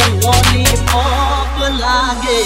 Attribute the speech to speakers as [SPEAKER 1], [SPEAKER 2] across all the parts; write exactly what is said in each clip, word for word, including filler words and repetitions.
[SPEAKER 1] lollipop लागे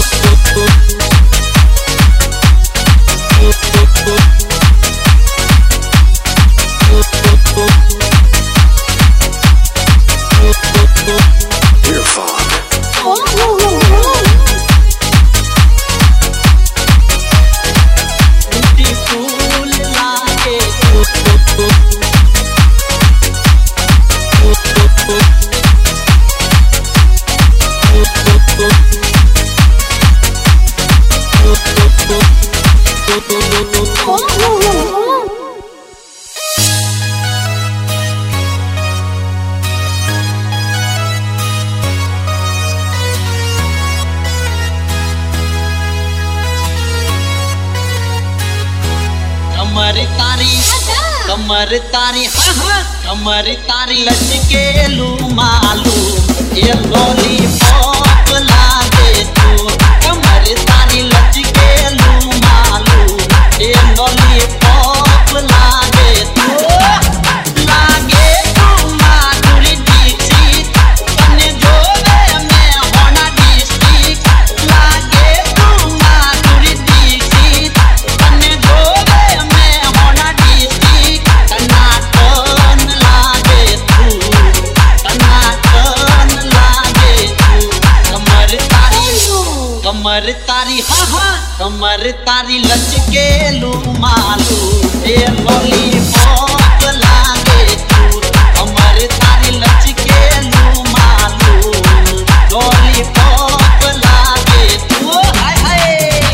[SPEAKER 1] कमर तारी कमर तारी हाँ हाँ कमर तारी लचके लू मालू ये लॉलीपॉप लागे तू कमर तारी लचके लू मालू ये लॉलीपॉप लागे तू लागे तू माधुरी दीक्षित कने जोरे में होना डिस्ट्रिक्ट लागे तू माधुरी दीक्षित कने जोरे में होना डिस्ट्रिक्ट टनाटन लागे तू टनाटन लागे तू कमर तारी कमर तारी हाँ हाँ कमर तारी लचके लू मालू ये लॉलीपॉप लागे तू कमर तारी लचके लू मालू लॉलीपॉप लागे तू हाय हाय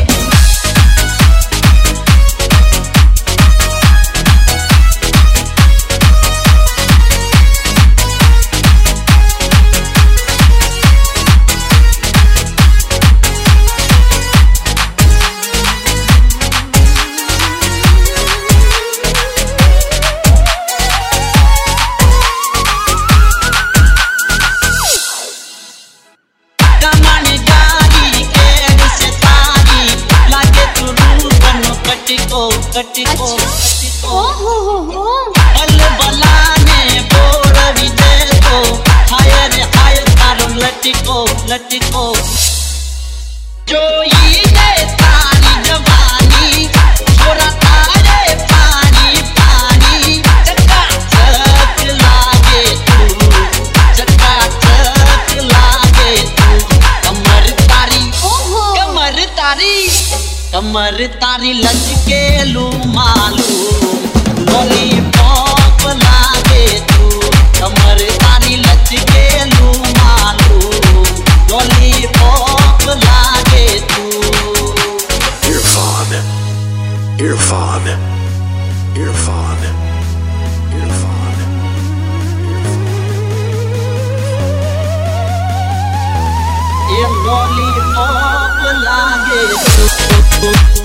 [SPEAKER 1] कटिको कटिको बल बलाने बोर विजय को हाय रे हाय तारम लटिको लटिको जो ये तारी जवानी छोरा तारे पानी पानी चक्का चक लागे तू चक्का चक लागे तू कमर तारी कमर तारी कमर तारी लचके लू मालू लॉलीपॉप लागे तू कमर तारी लचके लू मालू लॉलीपॉप लागे तू
[SPEAKER 2] Irfan Irfan Irfan Irfan
[SPEAKER 1] ये लॉलीपॉप लागे तू